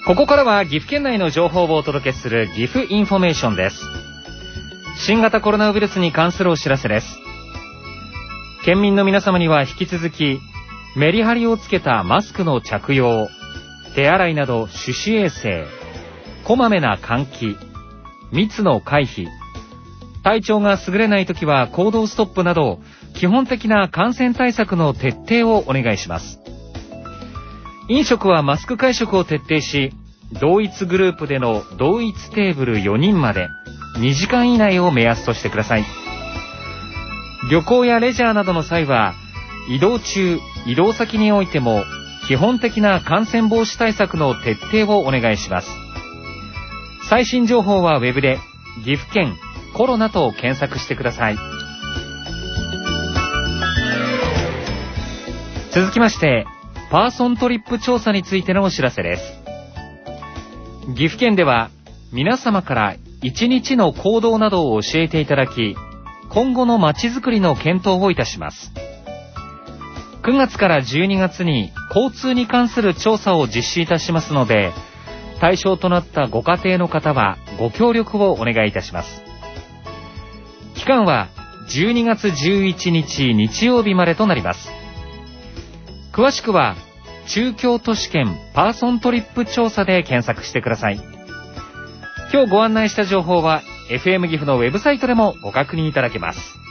ここからは岐阜県内の情報をお届けする岐阜インフォメーションです。新型コロナウイルスに関するお知らせです。県民の皆様には引き続きメリハリをつけたマスクの着用、手洗いなど手指衛生、こまめな換気、密の回避、体調が優れないときは行動ストップなど基本的な感染対策の徹底をお願いします。飲食はマスク会食を徹底し、同一グループでの同一テーブル4人まで2時間以内を目安としてください。旅行やレジャーなどの際は、移動中、移動先においても基本的な感染防止対策の徹底をお願いします。最新情報はウェブで岐阜県コロナと検索してください。続きまして、パーソントリップ調査についてのお知らせです。岐阜県では皆様から1日の行動などを教えていただき、今後のまちづくりの検討をいたします。9月から12月に交通に関する調査を実施いたしますので、対象となったご家庭の方はご協力をお願いいたします。期間は12月11日日曜日までとなります。詳しくは中京都市圏パーソントリップ調査で検索してください。今日ご案内した情報は FM 岐阜のウェブサイトでもご確認いただけます。